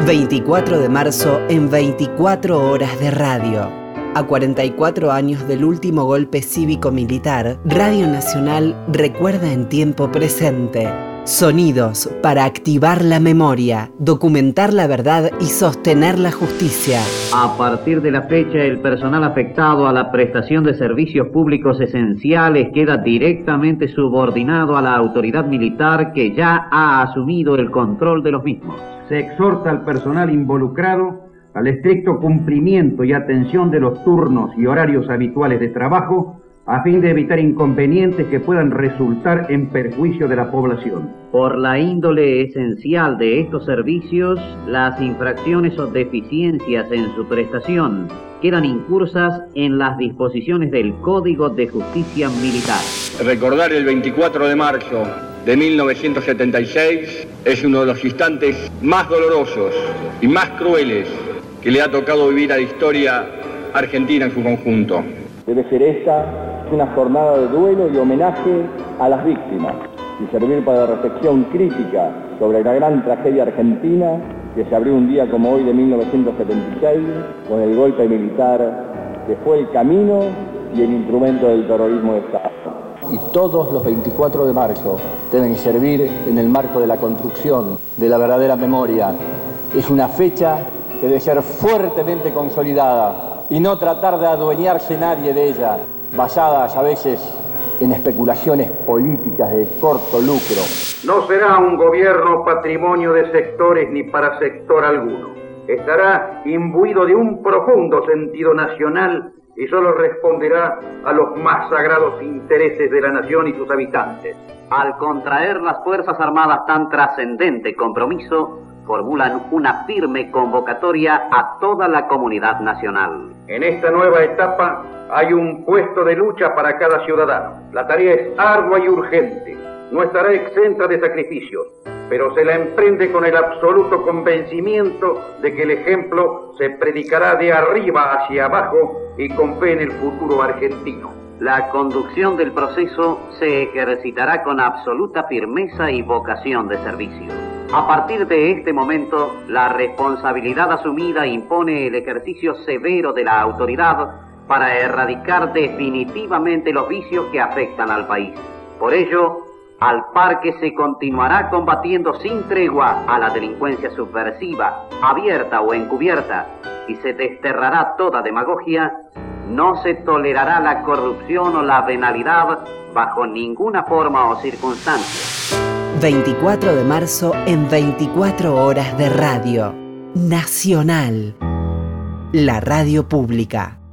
24 de marzo en 24 horas de radio. A 44 años del último golpe cívico-militar, Radio Nacional recuerda en tiempo presente. Sonidos para activar la memoria, documentar la verdad y sostener la justicia. A partir de la fecha, el personal afectado a la prestación de servicios públicos esenciales queda directamente subordinado a la autoridad militar que ya ha asumido el control de los mismos. Se exhorta al personal involucrado al estricto cumplimiento y atención de los turnos y horarios habituales de trabajo a fin de evitar inconvenientes que puedan resultar en perjuicio de la población. Por la índole esencial de estos servicios, las infracciones o deficiencias en su prestación quedan incursas en las disposiciones del Código de Justicia Militar. Recordar el 24 de marzo de 1976 es uno de los instantes más dolorosos y más crueles que le ha tocado vivir a la historia argentina en su conjunto. Debe ser esta una jornada de duelo y homenaje a las víctimas y servir para reflexión crítica sobre la gran tragedia argentina que se abrió un día como hoy de 1976 con el golpe militar que fue el camino y el instrumento del terrorismo de Estado. Y todos los 24 de marzo deben servir en el marco de la construcción de la verdadera memoria. Es una fecha que debe ser fuertemente consolidada y no tratar de adueñarse nadie de ella, basadas a veces en especulaciones políticas de corto lucro. No será un gobierno patrimonio de sectores ni para sector alguno. Estará imbuido de un profundo sentido nacional y solo responderá a los más sagrados intereses de la nación y sus habitantes. Al contraer las Fuerzas Armadas tan trascendente compromiso, formulan una firme convocatoria a toda la comunidad nacional. En esta nueva etapa hay un puesto de lucha para cada ciudadano. La tarea es ardua y urgente. No estará exenta de sacrificios, pero se la emprende con el absoluto convencimiento de que el ejemplo se predicará de arriba hacia abajo y con fe en el futuro argentino. La conducción del proceso se ejercitará con absoluta firmeza y vocación de servicio. A partir de este momento, la responsabilidad asumida impone el ejercicio severo de la autoridad para erradicar definitivamente los vicios que afectan al país. Por ello, al par que se continuará combatiendo sin tregua a la delincuencia subversiva, abierta o encubierta, y se desterrará toda demagogia, no se tolerará la corrupción o la venalidad bajo ninguna forma o circunstancia. 24 de marzo en 24 horas de radio. Nacional. La radio pública.